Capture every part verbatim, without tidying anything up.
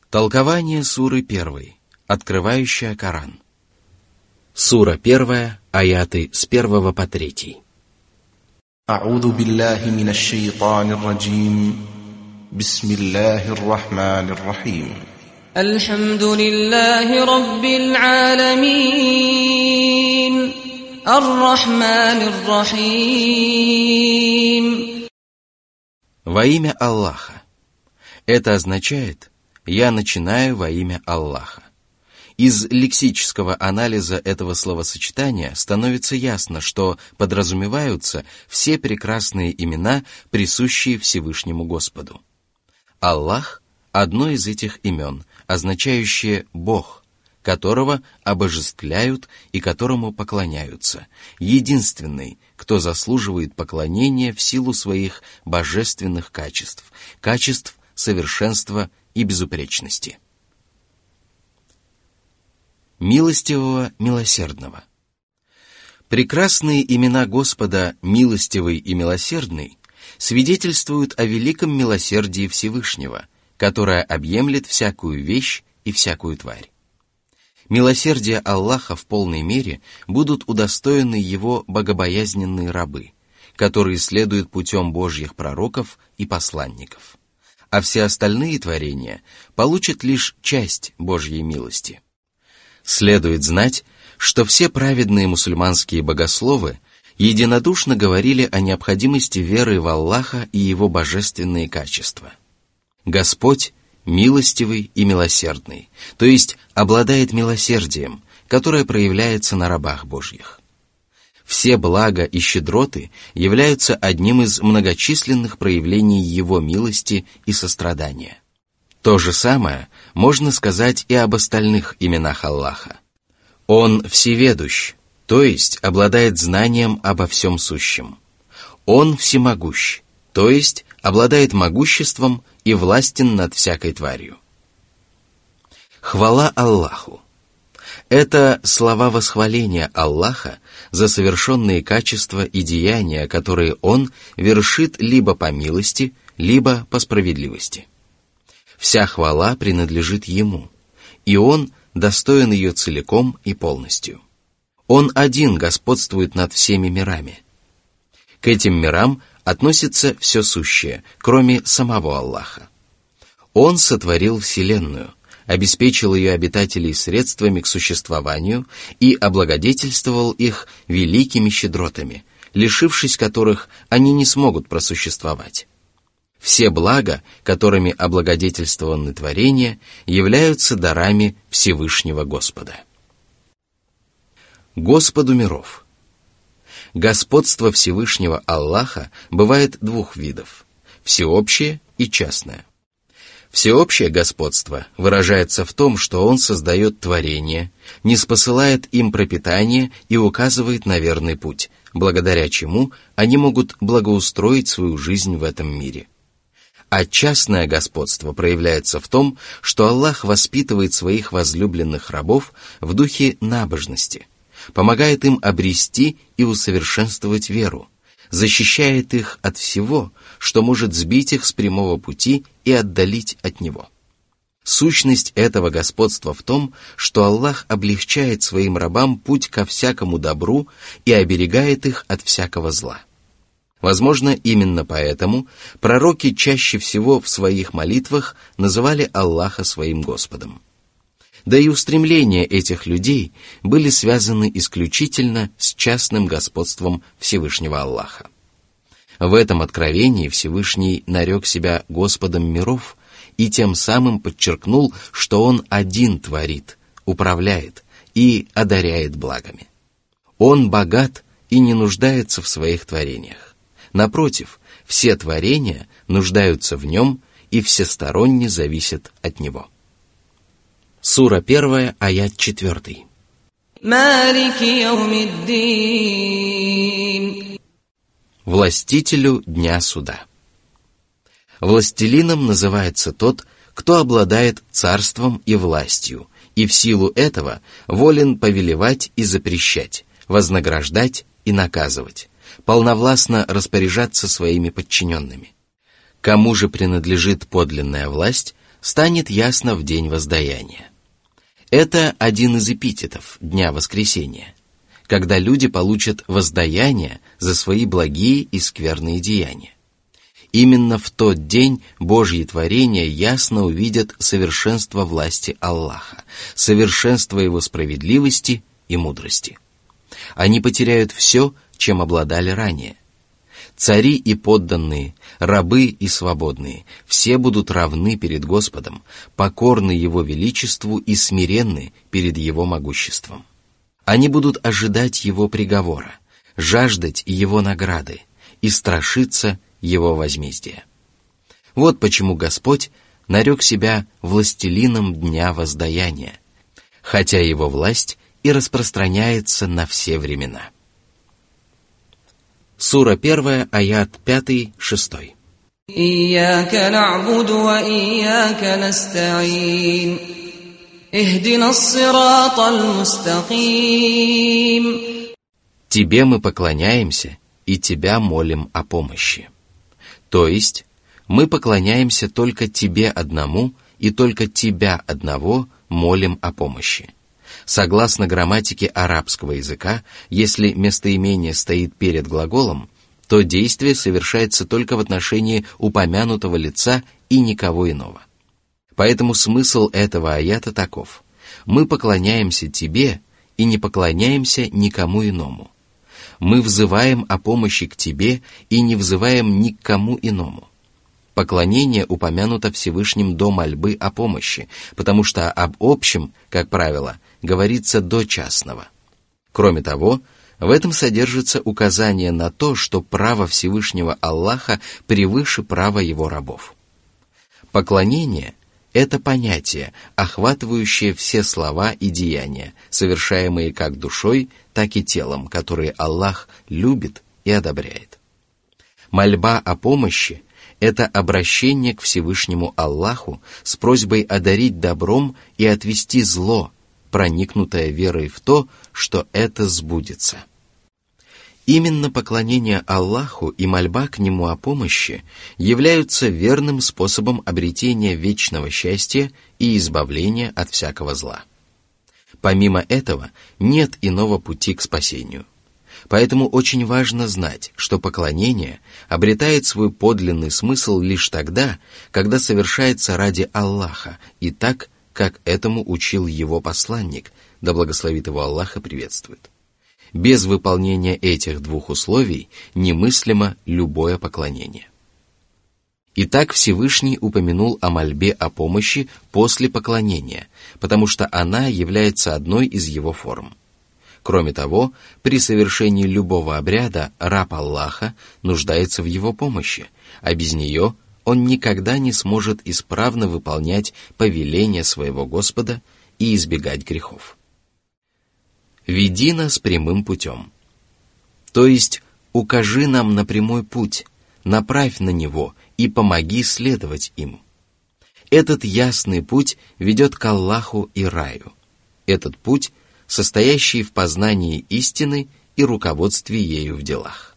Толкование суры первой, открывающая Коран. Сура первая, аяты с первого по третий. أعوذ بالله من الشيطان الرجيم بسم الله الرحمن الرحيم الحمد لله رب العالمين الرحمن الرحيم. Во имя Аллаха. Это означает «я начинаю во имя Аллаха». Из лексического анализа этого словосочетания становится ясно, что подразумеваются все прекрасные имена, присущие Всевышнему Господу. Аллах – одно из этих имен, означающее «Бог», которого обожествляют и которому поклоняются, единственный, кто заслуживает поклонения в силу своих божественных качеств, качеств совершенства и безупречности. Милостивого, милосердного. Прекрасные имена Господа, милостивый и милосердный, свидетельствуют о великом милосердии Всевышнего, которое объемлет всякую вещь и всякую тварь. Милосердия Аллаха в полной мере будут удостоены Его богобоязненные рабы, которые следуют путем Божьих пророков и посланников, а все остальные творения получат лишь часть Божьей милости. Следует знать, что все праведные мусульманские богословы единодушно говорили о необходимости веры в Аллаха и Его божественные качества. Господь милостивый и милосердный, то есть обладает милосердием, которое проявляется на рабах Божьих. Все блага и щедроты являются одним из многочисленных проявлений Его милости и сострадания. То же самое можно сказать и об остальных именах Аллаха. Он всеведущ, то есть обладает знанием обо всем сущем. Он всемогущ, то есть обладает могуществом и властен над всякой тварью. Хвала Аллаху. Это слова восхваления Аллаха за совершенные качества и деяния, которые Он вершит либо по милости, либо по справедливости. Вся хвала принадлежит Ему, и Он достоин ее целиком и полностью. Он один господствует над всеми мирами. К этим мирам относится все сущее, кроме самого Аллаха. Он сотворил Вселенную, обеспечил ее обитателей средствами к существованию и облагодетельствовал их великими щедротами, лишившись которых они не смогут просуществовать. Все блага, которыми облагодетельствованы творения, являются дарами Всевышнего Господа. Господу миров. Господство Всевышнего Аллаха бывает двух видов – всеобщее и частное. Всеобщее господство выражается в том, что Он создает творения, ниспосылает им пропитание и указывает на верный путь, благодаря чему они могут благоустроить свою жизнь в этом мире. А частное господство проявляется в том, что Аллах воспитывает своих возлюбленных рабов в духе набожности, помогает им обрести и усовершенствовать веру, защищает их от всего, что может сбить их с прямого пути и отдалить от него. Сущность этого господства в том, что Аллах облегчает своим рабам путь ко всякому добру и оберегает их от всякого зла. Возможно, именно поэтому пророки чаще всего в своих молитвах называли Аллаха своим Господом. Да и устремления этих людей были связаны исключительно с частным господством Всевышнего Аллаха. В этом откровении Всевышний нарек себя Господом миров и тем самым подчеркнул, что Он один творит, управляет и одаряет благами. Он богат и не нуждается в своих творениях. Напротив, все творения нуждаются в Нем и всесторонне зависят от Него. Сура первая, аят четвертый. Властителю Дня Суда. Властелином называется тот, кто обладает царством и властью, и в силу этого волен повелевать и запрещать, вознаграждать и наказывать, полновластно распоряжаться своими подчиненными. Кому же принадлежит подлинная власть, станет ясно в день воздаяния. Это один из эпитетов Дня Воскресения, когда люди получат воздаяние за свои благие и скверные деяния. Именно в тот день Божьи творения ясно увидят совершенство власти Аллаха, совершенство Его справедливости и мудрости. Они потеряют все, чем обладали ранее. Цари и подданные, рабы и свободные, все будут равны перед Господом, покорны Его величеству и смиренны перед Его могуществом. Они будут ожидать Его приговора, жаждать Его награды и страшиться Его возмездия. Вот почему Господь нарек себя властелином Дня Воздаяния, хотя Его власть и распространяется на все времена. Сура первая, аят пятый, шестой. إياك نعبد وإياك نستعين اهدنا الصراط المستقيم. Тебе мы поклоняемся и Тебя молим о помощи. То есть, мы поклоняемся только Тебе одному и только Тебя одного молим о помощи. Согласно грамматике арабского языка, если местоимение стоит перед глаголом, то действие совершается только в отношении упомянутого лица и никого иного. Поэтому смысл этого аята таков: мы поклоняемся Тебе и не поклоняемся никому иному. Мы взываем о помощи к Тебе и не взываем ни к кому иному. Поклонение упомянуто Всевышним до мольбы о помощи, потому что об общем, как правило, говорится до частного. Кроме того, в этом содержится указание на то, что право Всевышнего Аллаха превыше права Его рабов. Поклонение – это понятие, охватывающее все слова и деяния, совершаемые как душой, так и телом, которые Аллах любит и одобряет. Мольба о помощи – это обращение к Всевышнему Аллаху с просьбой одарить добром и отвести зло, проникнутое верой в то, что это сбудется. Именно поклонение Аллаху и мольба к Нему о помощи являются верным способом обретения вечного счастья и избавления от всякого зла. Помимо этого, нет иного пути к спасению. Поэтому очень важно знать, что поклонение обретает свой подлинный смысл лишь тогда, когда совершается ради Аллаха и так, как этому учил Его посланник, да благословит Его Аллах и приветствует. Без выполнения этих двух условий немыслимо любое поклонение. Итак, Всевышний упомянул о мольбе о помощи после поклонения, потому что она является одной из его форм. Кроме того, при совершении любого обряда раб Аллаха нуждается в его помощи, а без нее он никогда не сможет исправно выполнять повеления своего Господа и избегать грехов. «Веди нас прямым путем», то есть укажи нам на прямой путь, направь на него и помоги следовать им. Этот ясный путь ведет к Аллаху и раю. Этот путь, состоящий в познании истины и руководстве ею в делах.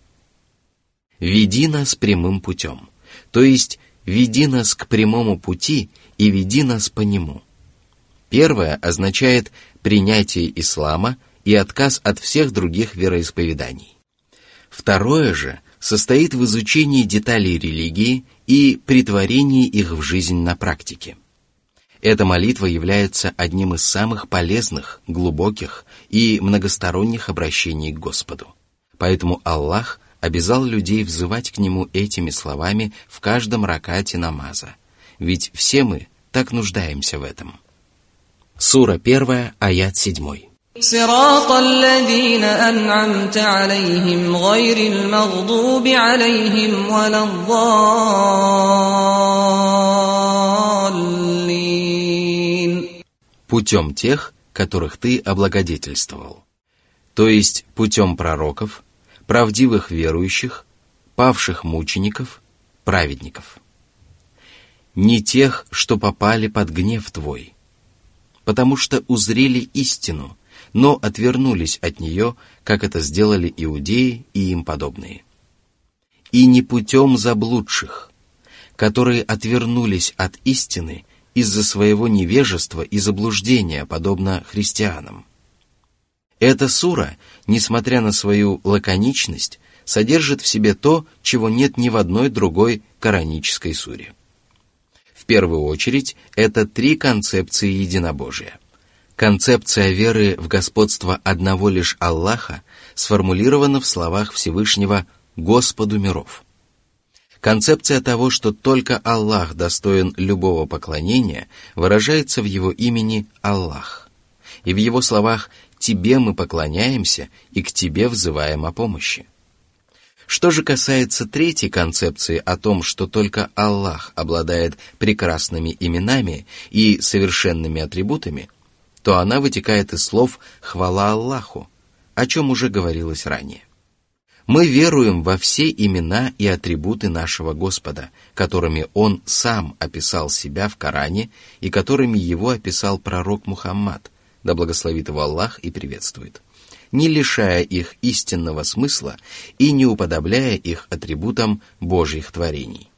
«Веди нас прямым путем», то есть веди нас к прямому пути и веди нас по нему. Первое означает принятие ислама и отказ от всех других вероисповеданий. Второе же состоит в изучении деталей религии и претворении их в жизнь на практике. Эта молитва является одним из самых полезных, глубоких и многосторонних обращений к Господу. Поэтому Аллах обязал людей взывать к Нему этими словами в каждом ракате намаза, ведь все мы так нуждаемся в этом. Сура первая, аят седьмой. صراط الذين أنعمت عليهم غير المغضوب عليهم ولا الضالين. Путем тех, которых ты облагодетельствовал, то есть путем пророков, правдивых верующих, павших мучеников, праведников. Не тех, что попали под гнев твой, потому что узрели истину, но отвернулись от нее, как это сделали иудеи и им подобные. И не путем заблудших, которые отвернулись от истины из-за своего невежества и заблуждения, подобно христианам. Эта сура, несмотря на свою лаконичность, содержит в себе то, чего нет ни в одной другой коранической суре. В первую очередь, это три концепции единобожия. Концепция веры в господство одного лишь Аллаха сформулирована в словах Всевышнего «Господу миров». Концепция того, что только Аллах достоин любого поклонения, выражается в его имени Аллах. И в его словах «Тебе мы поклоняемся и к Тебе взываем о помощи». Что же касается третьей концепции о том, что только Аллах обладает прекрасными именами и совершенными атрибутами, то она вытекает из слов «хвала Аллаху», о чем уже говорилось ранее. Мы веруем во все имена и атрибуты нашего Господа, которыми Он сам описал себя в Коране и которыми Его описал пророк Мухаммад, да благословит Его Аллах и приветствует, не лишая их истинного смысла и не уподобляя их атрибутам Божьих творений.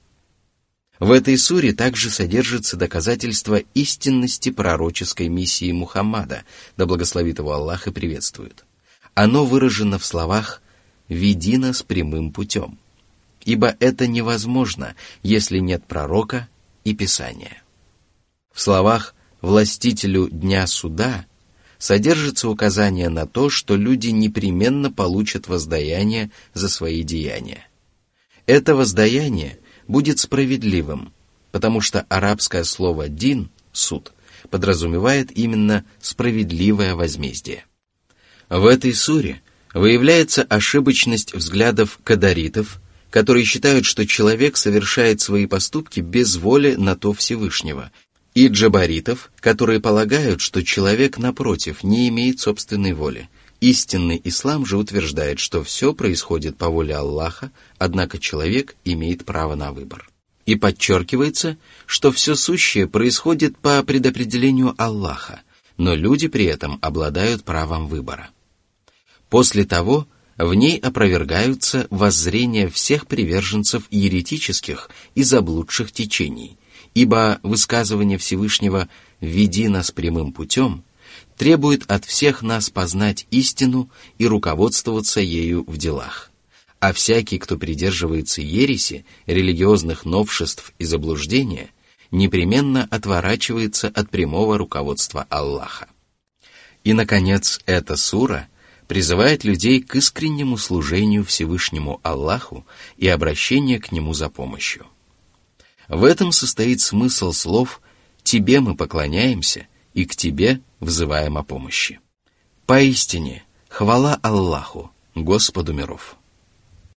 В этой суре также содержится доказательство истинности пророческой миссии Мухаммада, да благословит Его Аллах и приветствует. Оно выражено в словах «Веди нас прямым путем», ибо это невозможно, если нет пророка и Писания. В словах «Властителю дня суда» содержится указание на то, что люди непременно получат воздаяние за свои деяния. Это воздаяние будет справедливым, потому что арабское слово «дин» — суд подразумевает именно справедливое возмездие. В этой суре выявляется ошибочность взглядов кадаритов, которые считают, что человек совершает свои поступки без воли на то Всевышнего, и джабаритов, которые полагают, что человек, напротив, не имеет собственной воли. Истинный ислам же утверждает, что все происходит по воле Аллаха, однако человек имеет право на выбор. И подчеркивается, что все сущее происходит по предопределению Аллаха, но люди при этом обладают правом выбора. После того в ней опровергаются воззрения всех приверженцев еретических и заблудших течений, ибо высказывание Всевышнего «Веди нас прямым путем» требует от всех нас познать истину и руководствоваться ею в делах. А всякий, кто придерживается ереси, религиозных новшеств и заблуждения, непременно отворачивается от прямого руководства Аллаха. И, наконец, эта сура призывает людей к искреннему служению Всевышнему Аллаху и обращению к Нему за помощью. В этом состоит смысл слов «Тебе мы поклоняемся и к Тебе взываем о помощи». Поистине, хвала Аллаху, Господу миров.